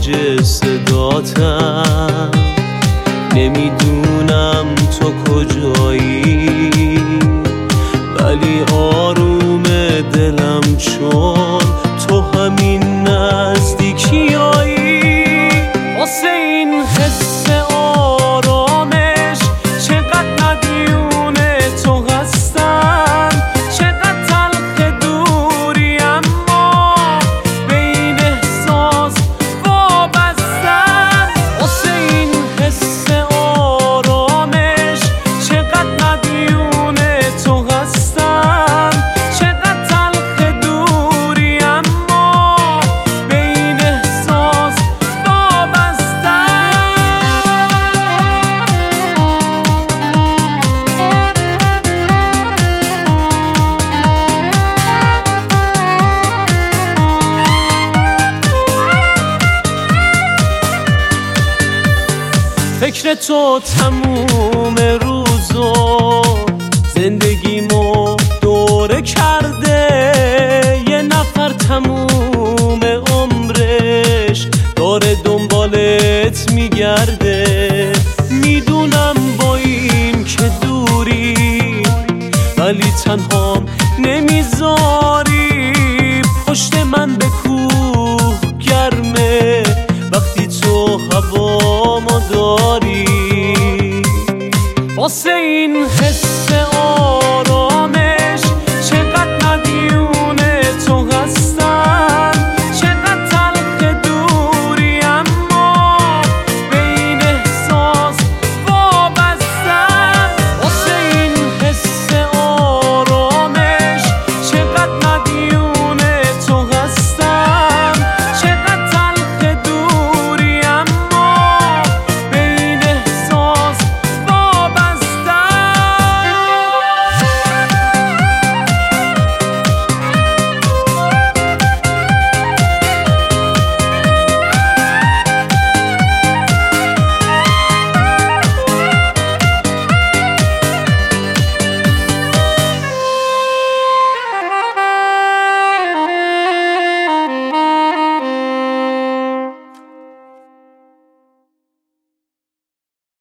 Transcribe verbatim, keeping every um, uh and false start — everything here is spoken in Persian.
اوج صداتم، نمیدونم تو کجایی ولی آروم دلم چون تو همین نزدیکیایی. واسه این حس آرامش چقدر مدیون تو هستم، چقدر تلخ دوری اما به این احساس وابستم. واسه این حس آرامش چقدر مدیون تو هستم، چقدر تلخ دوری اما به این احساس وابستم. فکر تو تموم روزو زندگیمو دوره کرده، یه نفر تموم عمرش داره دنبالت میگرده. میدونم با این که دوری ولی تنهام نمیذاری، پشت من بکوب